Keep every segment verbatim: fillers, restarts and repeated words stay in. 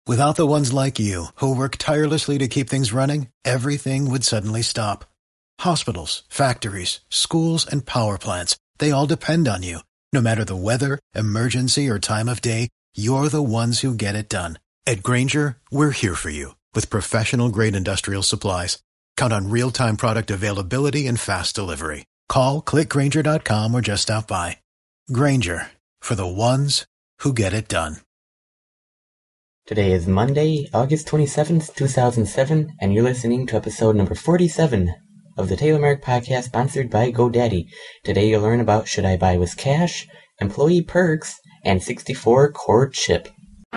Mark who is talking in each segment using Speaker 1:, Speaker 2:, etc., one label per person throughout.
Speaker 1: Without the ones like you, who work tirelessly to keep things running, everything would suddenly stop. Hospitals, factories, schools, and power plants, they all depend on you. No matter the weather, emergency, or time of day, you're the ones who get it done. At Grainger, we're here for you with professional-grade industrial supplies. Count on real-time product availability and fast delivery. Call, click Grainger dot com, or just stop by. Grainger, for the ones who get it done.
Speaker 2: Today is Monday, August twenty-seventh, two thousand seven, and you're listening to episode number forty-seven of the Taylor Merrick Podcast, sponsored by GoDaddy. Today you'll learn about Should I Buy With Cash, employee perks, and sixty-four core chip.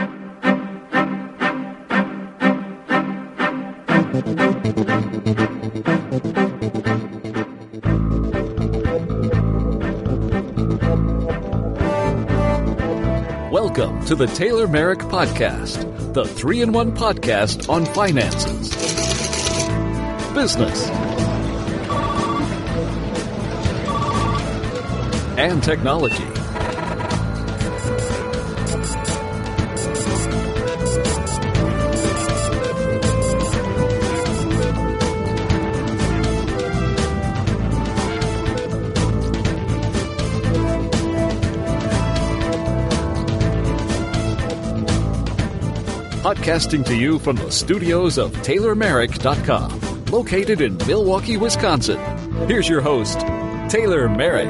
Speaker 3: Welcome to the Taylor Merrick Podcast, the three in one podcast on finances, business, and technology. Podcasting to you from the studios of Taylor Merrick dot com, located in Milwaukee, Wisconsin. Here's your host, Taylor Merrick.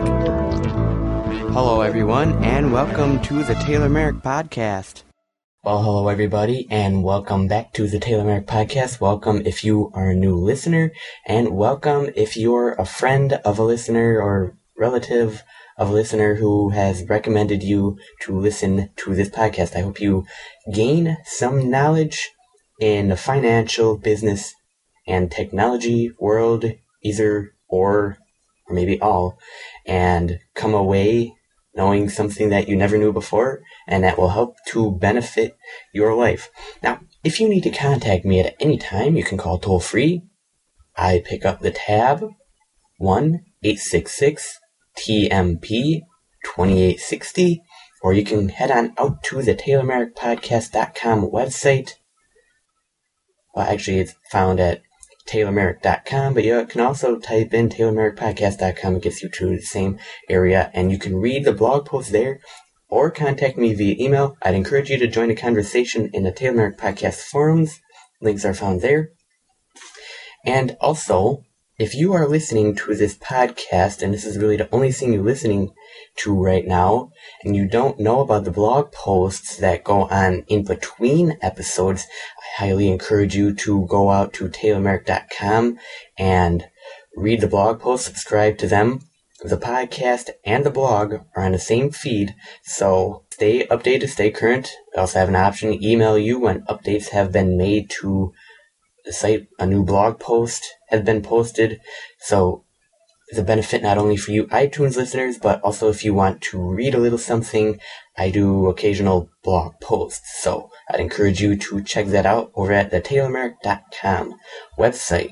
Speaker 2: Hello, everyone, and welcome to the Taylor Merrick Podcast. Well, hello, everybody, and welcome back to the Taylor Merrick Podcast. Welcome if you are a new listener, and welcome if you're a friend of a listener or relative of a listener who has recommended you to listen to this podcast. I hope you gain some knowledge in the financial, business, and technology world, either or, or maybe all, and come away knowing something that you never knew before, and that will help to benefit your life. Now, if you need to contact me at any time, you can call toll free. I pick up the tab one eight six six T M P twenty-eight sixty, or you can head on out to the Taylor Merrick Podcast dot com website. Well, actually, it's found at Taylor Merrick dot com, but you can also type in Taylor Merrick Podcast dot com. It gets you to the same area, and you can read the blog post there, or contact me via email. I'd encourage you to join the conversation in the Taylor Merrick Podcast forums. Links are found there. And also, if you are listening to this podcast, and this is really the only thing you're listening to right now, and you don't know about the blog posts that go on in between episodes, I highly encourage you to go out to Taylor Merrick dot com and read the blog posts, subscribe to them. The podcast and the blog are on the same feed, so stay updated, stay current. I also have an option to email you when updates have been made to the site. A new blog post has been posted, so it's a benefit not only for you iTunes listeners, but also if you want to read a little something, I do occasional blog posts, so I'd encourage you to check that out over at the Taylor Merrick dot com website.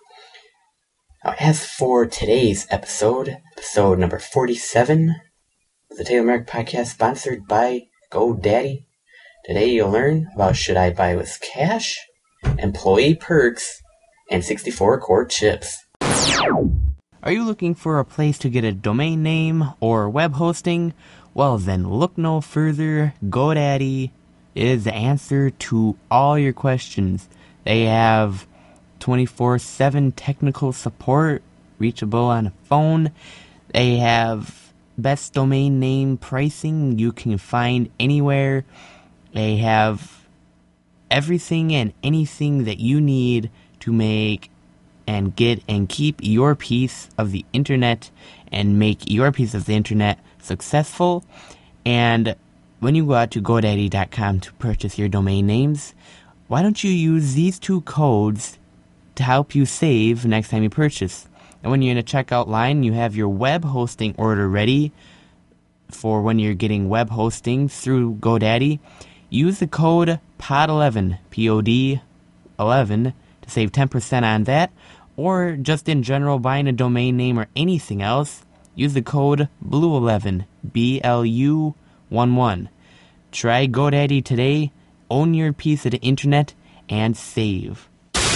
Speaker 2: Now, as for today's episode, episode number forty-seven of the Taylor Merrick Podcast, sponsored by GoDaddy, today you'll learn about Should I Buy With Cash, employee perks, and sixty-four core chips.
Speaker 4: Are you looking for a place to get a domain name or web hosting? Well, then look no further. GoDaddy is the answer to all your questions. They have twenty-four seven technical support, reachable on a phone. They have best domain name pricing you can find anywhere. They have everything and anything that you need to make and get and keep your piece of the internet and make your piece of the internet successful. And when you go out to GoDaddy dot com to purchase your domain names, why don't you use these two codes to help you save next time you purchase? And when you're in a checkout line, you have your web hosting order ready for when you're getting web hosting through GoDaddy. Use the code P O D eleven, P O D eleven, to save ten percent on that, or just in general buying a domain name or anything else, use the code B L U eleven, B L U eleven. Try GoDaddy today own your piece of the internet, and save.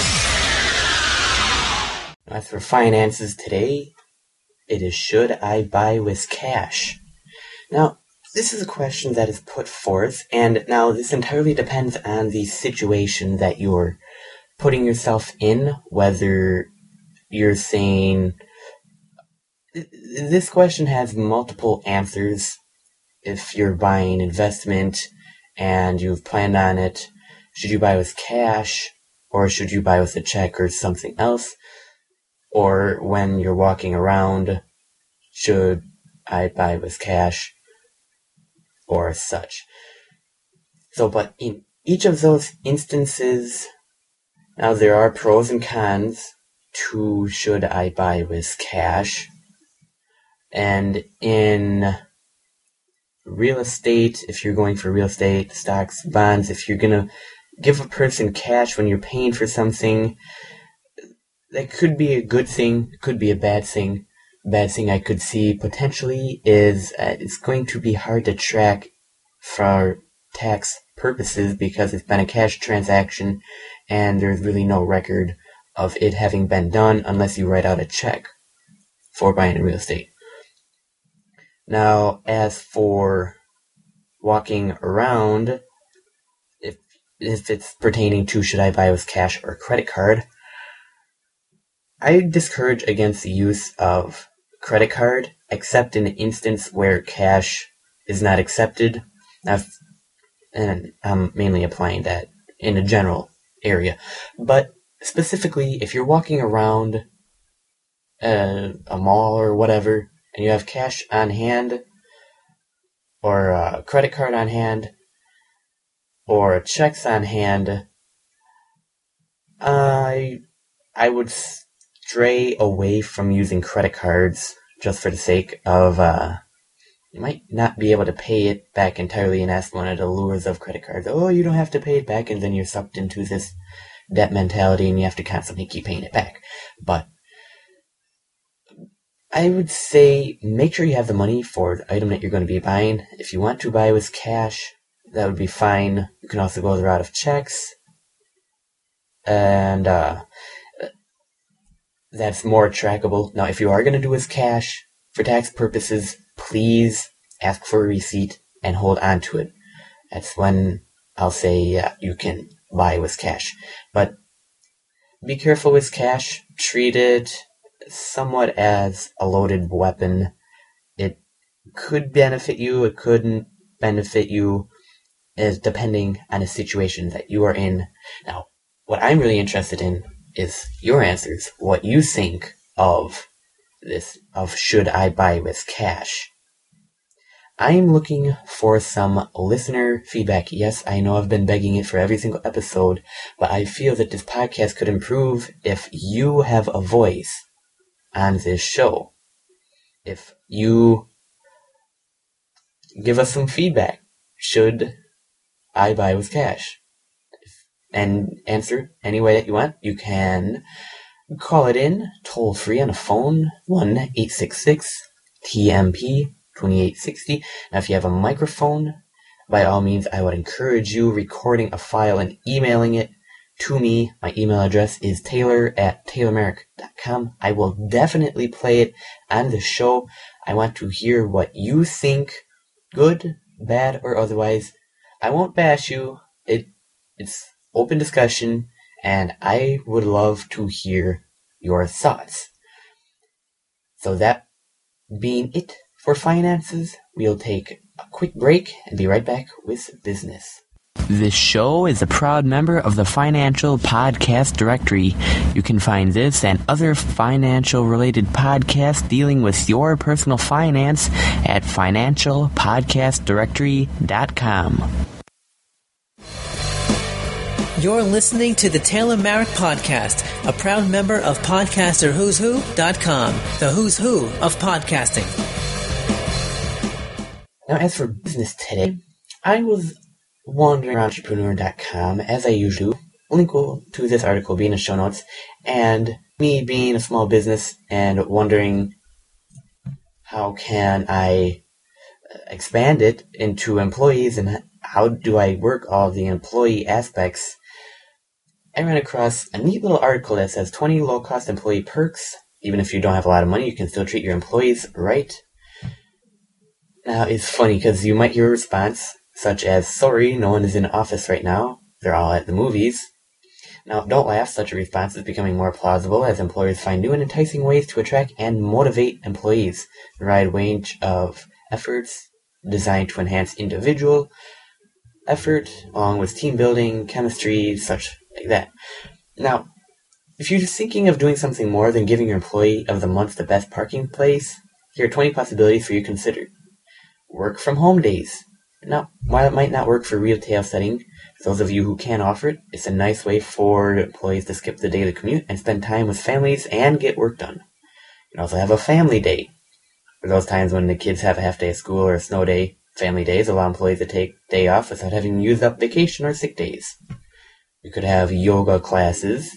Speaker 2: As for finances today, it is should I buy with cash? Now, this is a question that is put forth, and now this entirely depends on the situation that you're putting yourself in, whether you're saying... This question has multiple answers. If you're buying investment and you've planned on it, should you buy with cash, or should you buy with a check or something else? Or when you're walking around, should I buy with cash or such? So, but in each of those instances, now there are pros and cons to should I buy with cash. And in real estate, if you're going for real estate, stocks, bonds, if you're going to give a person cash when you're paying for something, that could be a good thing, could be a bad thing. Bad thing I could see potentially is uh, it's going to be hard to track for tax purposes because it's been a cash transaction and there's really no record of it having been done unless you write out a check for buying real estate. Now, as for walking around, if if it's pertaining to should I buy with cash or credit card, I discourage against the use of credit card, except in an instance where cash is not accepted. Now, and I'm mainly applying that in a general area. But specifically, if you're walking around a, a mall or whatever, and you have cash on hand, or a credit card on hand, or checks on hand, I I would stray away from using credit cards just for the sake of uh, you might not be able to pay it back entirely, and that's one of the lures of credit cards. Oh, you don't have to pay it back, and then you're sucked into this debt mentality, and you have to constantly keep paying it back. But I would say make sure you have the money for the item that you're going to be buying. If you want to buy with cash, that would be fine. You can also go the route of checks. And uh, that's more trackable. Now, if you are going to do with cash, for tax purposes, please ask for a receipt and hold on to it. That's when I'll say yeah, you can buy with cash. But be careful with cash. Treat it somewhat as a loaded weapon. It could benefit you, it couldn't benefit you, is depending on the situation that you are in. Now, what I'm really interested in is your answers, what you think of this, of should I buy with cash. I'm looking for some listener feedback. Yes, I know I've been begging it for every single episode, but I feel that this podcast could improve if you have a voice on this show. If you give us some feedback, should I buy with cash? And answer any way that you want. You can call it in toll free on a phone, one eight six six T M P twenty-eight sixty. Now, if you have a microphone, by all means, I would encourage you recording a file and emailing it to me. My email address is taylor at taylor merrick dot com. I will definitely play it on the show. I want to hear what you think, good, bad, or otherwise. I won't bash you. It It's open discussion, and I would love to hear your thoughts. So that being it for finances, we'll take a quick break and be right back with business.
Speaker 4: This show is a proud member of the Financial Podcast Directory. You can find this and other financial-related podcasts dealing with your personal finance at financial podcast directory dot com.
Speaker 5: You're listening to the Taylor Merrick Podcast, a proud member of podcaster who's who dot com, the who's who of podcasting.
Speaker 2: Now, as for business today, I was wandering around entrepreneur dot com, as I usually do. Link to this article being in the show notes, and me being a small business and wondering how can I expand it into employees and how do I work all the employee aspects, I ran across a neat little article that says twenty low-cost employee perks. Even if you don't have a lot of money, you can still treat your employees right. Now, it's funny because you might hear a response such as, sorry, no one is in the office right now. They're all at the movies. Now, don't laugh. Such a response is becoming more plausible as employers find new and enticing ways to attract and motivate employees. A wide range of efforts designed to enhance individual effort, along with team building, chemistry, such like that. Now, if you're just thinking of doing something more than giving your employee of the month the best parking place, here are twenty possibilities for you to consider. Work from home days. Now, while it might not work for retail setting, for those of you who can offer it, it's a nice way for employees to skip the daily commute and spend time with families and get work done. You can also have a family day. For those times when the kids have a half day of school or a snow day, family days allow employees to take day off without having used up vacation or sick days. You could have yoga classes.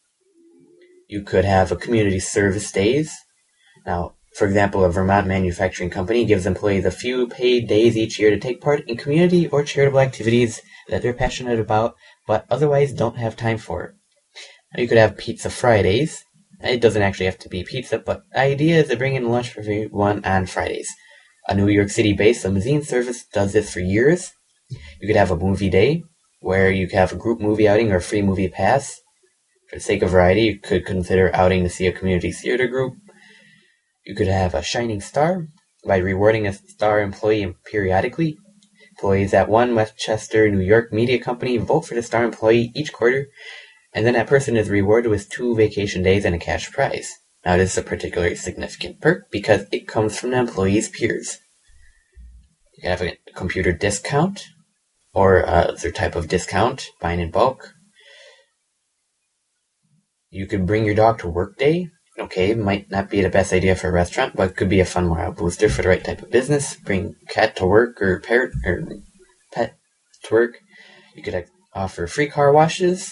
Speaker 2: You could have a community service days. Now, for example, a Vermont manufacturing company gives employees a few paid days each year to take part in community or charitable activities that they're passionate about, but otherwise don't have time for. Now, you could have Pizza Fridays. It doesn't actually have to be pizza, but the idea is to bring in lunch for everyone on Fridays. A New York City-based limousine service does this for years. You could have a movie day, where you could have a group movie outing or a free movie pass. For the sake of variety, you could consider outing to see a community theater group. You could have a Shining Star by rewarding a star employee periodically. Employees at one Westchester, New York media company vote for the star employee each quarter, and then that person is rewarded with two vacation days and a cash prize. Now, this is a particularly significant perk because it comes from the employee's peers. You can have a computer discount or other type of discount, buying in bulk. You could bring your dog to work day. Okay, might not be the best idea for a restaurant, but could be a fun morale booster for the right type of business. Bring cat to work or parrot or pet to work. You could offer free car washes.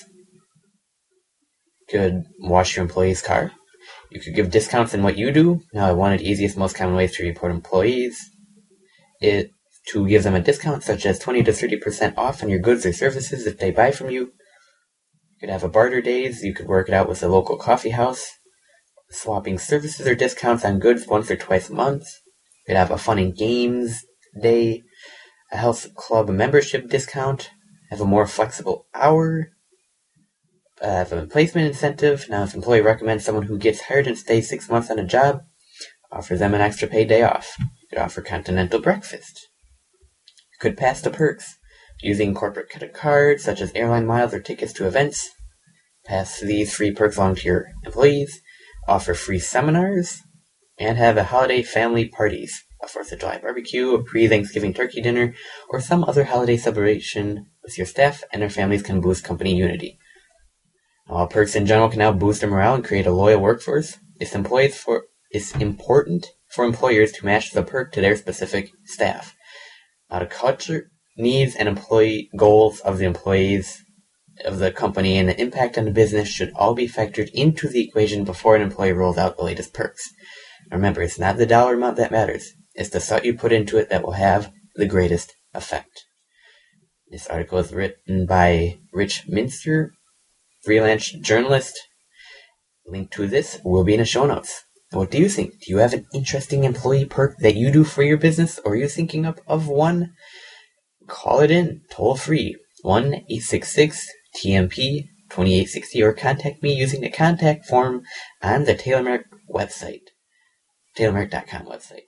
Speaker 2: You could wash your employee's car. You could give discounts in what you do. Now, one of the easiest, most common ways to report employees is to give them a discount, such as twenty to thirty percent off on your goods or services if they buy from you. You could have a barter days. You could work it out with a local coffee house. Swapping services or discounts on goods once or twice a month. You could have a fun and games day, a health club membership discount, have a more flexible hour, uh, have a placement incentive. Now, if an employee recommends someone who gets hired and stays six months on a job, offer them an extra paid day off. You could offer continental breakfast. You could pass the perks using corporate credit cards such as airline miles or tickets to events. Pass these free perks along to your employees. Offer free seminars, and have a holiday family parties, a fourth of July barbecue, a pre-Thanksgiving turkey dinner, or some other holiday celebration with your staff and their families can boost company unity. While perks in general can now boost their morale and create a loyal workforce, it's, employees for, it's important for employers to match the perk to their specific staff. Now, the culture, needs, and employee goals of the employees of the company and the impact on the business should all be factored into the equation before an employee rolls out the latest perks. Remember, it's not the dollar amount that matters. It's the thought you put into it that will have the greatest effect. This article is written by Rich Minster, freelance journalist. Link to this will be in the show notes. What do you think? Do you have an interesting employee perk that you do for your business, or are you thinking of, of one? Call it in, toll free, one eight six six T M P twenty-eight sixty, or contact me using the contact form on the Taylor Merrick website, taylor merrick dot com website.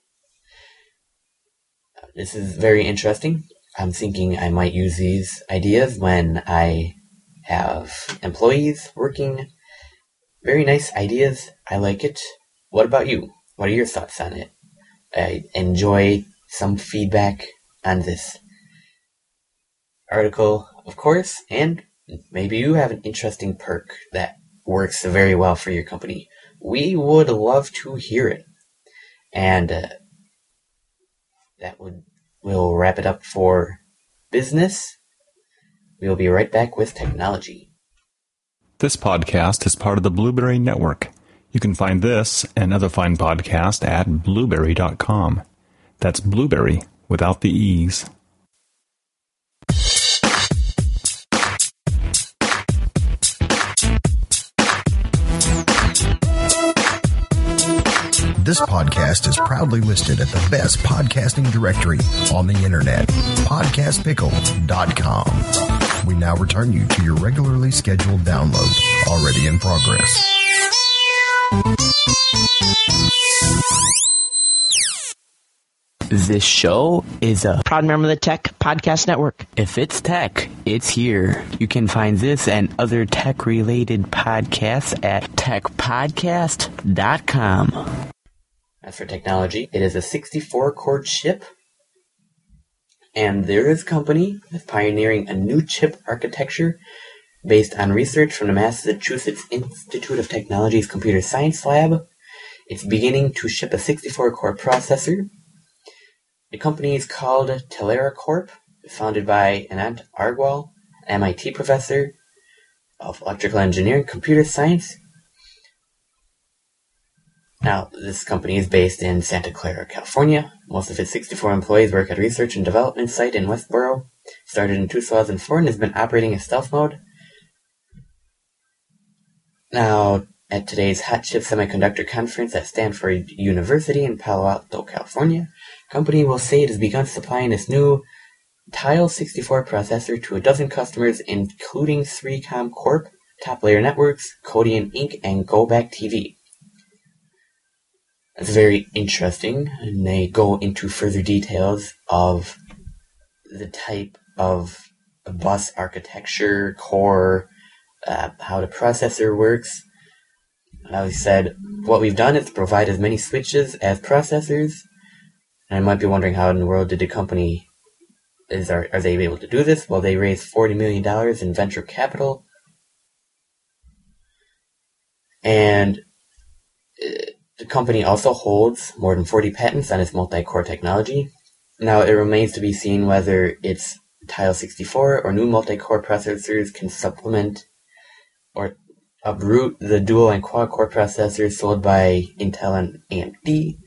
Speaker 2: Uh, this is very interesting. I'm thinking I might use these ideas when I have employees working. Very nice ideas. I like it. What about you? What are your thoughts on it? I enjoy some feedback on this article, of course, and maybe you have an interesting perk that works very well for your company. We would love to hear it. And uh, that would will wrap it up for business. We'll be right back with technology.
Speaker 6: This podcast is part of the Blueberry Network. You can find this and other fine podcasts at blueberry dot com. That's Blueberry without the E's.
Speaker 7: This podcast is proudly listed at the best podcasting directory on the internet, podcast pickle dot com. We now return you to your regularly scheduled download, already in progress.
Speaker 4: This show is a
Speaker 5: Proud member of the Tech Podcast Network.
Speaker 4: If it's tech, it's here. You can find this and other tech-related podcasts at tech podcast dot com.
Speaker 2: As for technology, it is a sixty-four core chip, and there is a company that's pioneering a new chip architecture based on research from the Massachusetts Institute of Technology's Computer Science Lab. It's beginning to ship a sixty-four core processor. The company is called Telera Corp, founded by Anant Agarwal, an M I T professor of electrical engineering and computer science. Now, this company is based in Santa Clara, California. Most of its sixty-four employees work at a research and development site in Westboro. Started in two thousand four and has been operating in stealth mode. Now, at today's Hot Chip Semiconductor Conference at Stanford University in Palo Alto, California, the company will say it has begun supplying its new Tile sixty-four processor to a dozen customers, including three com Corp, Top Layer Networks, Kodian Incorporated, and GoBack T V. That's very interesting, and they go into further details of the type of bus architecture, core, uh, how the processor works. Now, he said, what we've done is provide as many switches as processors. And I might be wondering how in the world did the company, is are, are they able to do this? Well, they raised forty million dollars in venture capital. And uh, the company also holds more than forty patents on its multi-core technology. Now, it remains to be seen whether its Tile sixty-four or new multi-core processors can supplement or uproot the dual and quad-core processors sold by Intel and A M D,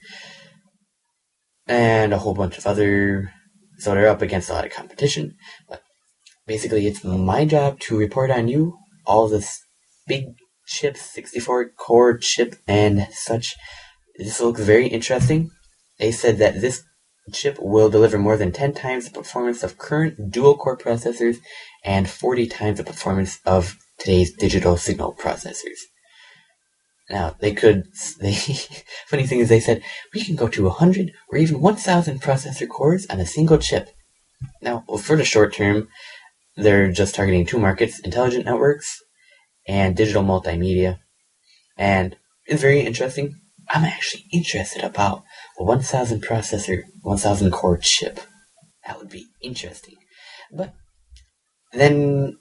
Speaker 2: and a whole bunch of other, so they're up against a lot of competition. But basically, it's my job to report on you all this big chips, sixty-four core chip and such. This looks very interesting. They said that this chip will deliver more than ten times the performance of current dual-core processors and forty times the performance of today's digital signal processors. Now, they could, they, funny thing is they said, we can go to one hundred or even one thousand processor cores on a single chip. Now, well, for the short term, they're just targeting two markets, intelligent networks and digital multimedia. And it's very interesting. I'm actually interested about a one thousand processor, one thousand core chip. That would be interesting. But then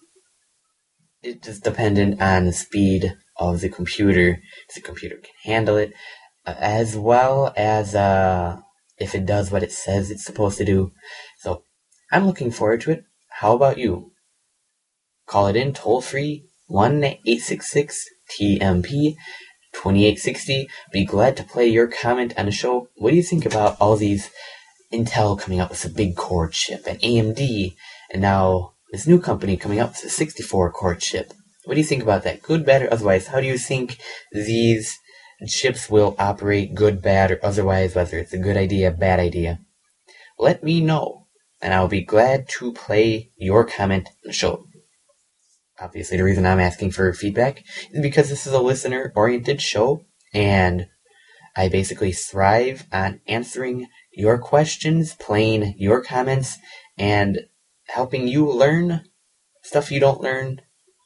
Speaker 2: it is dependent on the speed of the computer, if the computer can handle it, uh, as well as uh, if it does what it says it's supposed to do. So I'm looking forward to it. How about you? Call it in toll free, one eight six six T M P twenty-eight sixty. Be glad to play your comment on the show. What do you think about all these Intel coming up with a big core chip, and A M D, and now this new company coming up with a sixty-four core chip? What do you think about that? Good, bad, or otherwise? How do you think these chips will operate, good, bad, or otherwise, whether it's a good idea, bad idea? Let me know, and I'll be glad to play your comment on the show. Obviously, the reason I'm asking for feedback is because this is a listener-oriented show, and I basically thrive on answering your questions, playing your comments, and helping you learn stuff you don't learn,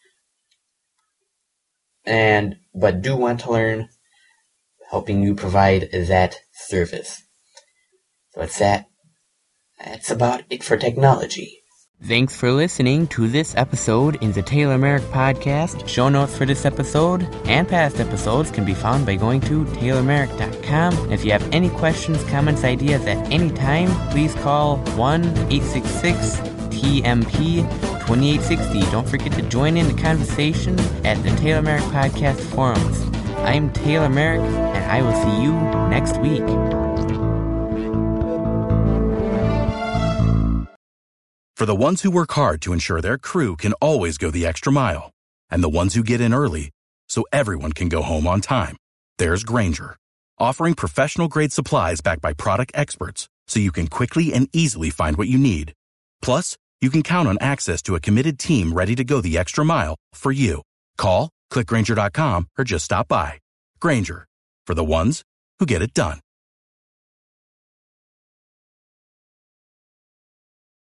Speaker 2: and but do want to learn, helping you provide that service. So it's that. That's about it for technology.
Speaker 4: Thanks for listening to this episode in the Taylor Merrick Podcast. Show notes for this episode and past episodes can be found by going to taylor merrick dot com. If you have any questions, comments, ideas at any time, please call one eight six six T M P twenty-eight sixty. Don't forget to join in the conversation at the Taylor Merrick Podcast forums. I'm Taylor Merrick, and I will see you next week.
Speaker 8: For the ones who work hard to ensure their crew can always go the extra mile, and the ones who get in early so everyone can go home on time, there's Grainger, offering professional-grade supplies backed by product experts so you can quickly and easily find what you need. Plus, you can count on access to a committed team ready to go the extra mile for you. Call, click Grainger dot com, or just stop by. Grainger, for the ones who get it done.